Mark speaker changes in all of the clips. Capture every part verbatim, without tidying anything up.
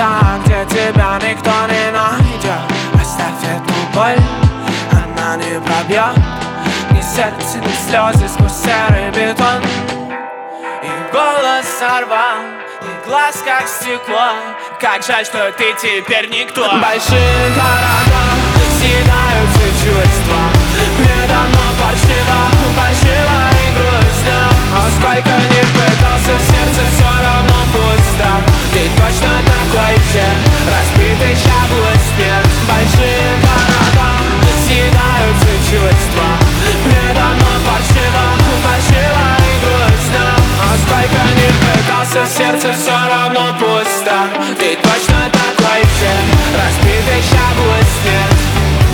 Speaker 1: места, где тебя никто не найдет. Оставь эту боль, она не пробьет ни сердце, ни слезы сквозь серый бетон. И голос сорвал, и глаз как стекло. Как жаль, что ты теперь никто. Большие города съедают все чувства. Мне давно паршиво, паршиво и грустно. А сколько не пытался, в сердце все равно пусто. Ты точно такой же, разбитый шаблон смерть. Большие города съедают все чувства. Мне давно паршиво, паршиво и грустно. А сколько не пытался, в сердце все равно пусто. Ты точно такой же, разбитый шаблон смерть.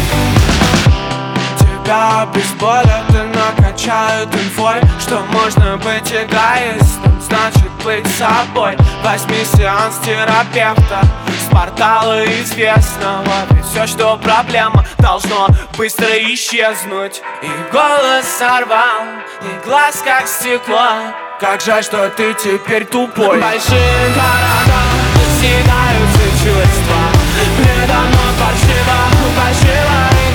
Speaker 1: Тебя обезболят и накачают инфой, что можно быть эгоистом, значит быть собой. Возьми сеанс терапевта с портала известного. Ведь все, что проблема, должно быстро исчезнуть. И голос сорвал, и глаз как стекло. Как жаль, что ты теперь тупой. Большие города съедают все чувства. Мне давно паршиво, паршиво